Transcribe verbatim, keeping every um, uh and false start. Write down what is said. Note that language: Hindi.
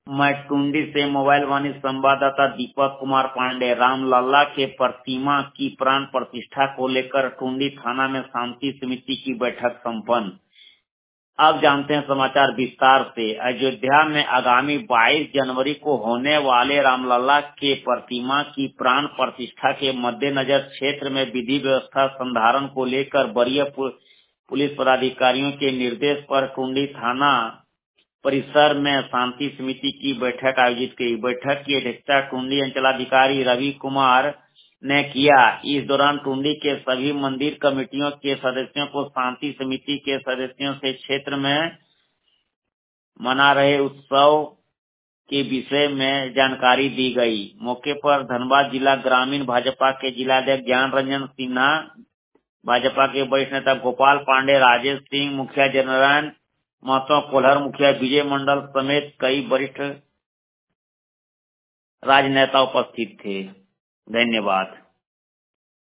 मैं टुंडी से मोबाइल वाणी संवाददाता दीपक कुमार पांडे। रामलला के प्रतिमा की प्राण प्रतिष्ठा को लेकर टुंडी थाना में शांति समिति की बैठक संपन्न। अब जानते हैं समाचार विस्तार से। अयोध्या में आगामी बाईस जनवरी को होने वाले रामलला के प्रतिमा की प्राण प्रतिष्ठा के मद्देनजर क्षेत्र में विधि व्यवस्था संधारण को लेकर वरीय पुलिस पदाधिकारियों के निर्देश पर टुंडी थाना परिसर में शांति समिति की बैठक आयोजित की। बैठक की अध्यक्षता टुंडी अंचलाधिकारी रवि कुमार ने किया। इस दौरान टुंडी के सभी मंदिर कमेटियों के सदस्यों को शांति समिति के सदस्यों से क्षेत्र में मना रहे उत्सव के विषय में जानकारी दी गई। मौके पर धनबाद जिला ग्रामीण भाजपा के जिलाध्यक्ष ज्ञान रंजन सिन्हा, भाजपा के वरिष्ठ नेता गोपाल पांडे, राजेश सिंह, मुखिया जनरल महतो, कोल्हर मुखिया विजय मंडल समेत कई वरिष्ठ राजनेता उपस्थित थे। धन्यवाद।